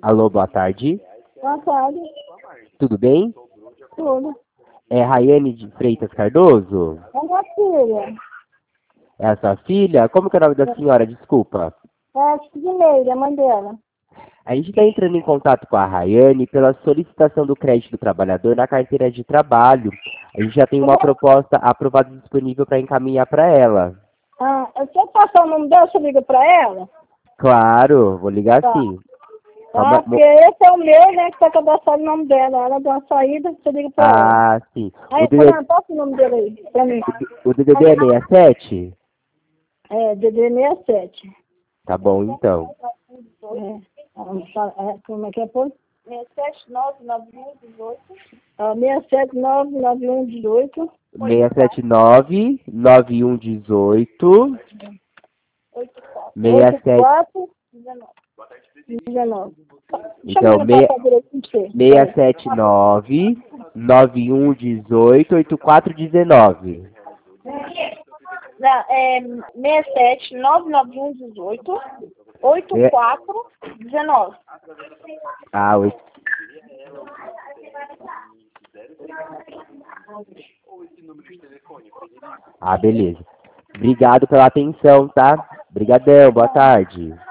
Alô, boa tarde. Boa tarde. Tudo bem? Tudo. É Raiane de Freitas Cardoso? É minha filha. É a sua filha? Como que é o nome da senhora? Desculpa. É a Sidneide, a mãe dela. A gente está entrando em contato com a Raiane pela solicitação do crédito do trabalhador na carteira de trabalho. A gente já tem uma proposta aprovada e disponível para encaminhar para ela. Ah, eu quero passar o nome dela, você liga pra ela? Claro, vou ligar Tá. sim. Ah, porque esse é o meu, né, que tá cadastrado o nome dela. Ela deu uma saída, você liga pra ela. Ah, sim. Aí, Fernando, passa o nome dele aí, pra mim. O DDD é 67? É, DD67. Tá bom, então. Como é que é, pô? 6799118. 6799118. 679-9118. 84 19. Então, 679-9118-8419. Não, é 6799118 8419. Ah, beleza. Obrigado pela atenção, tá? Obrigadão, boa tarde.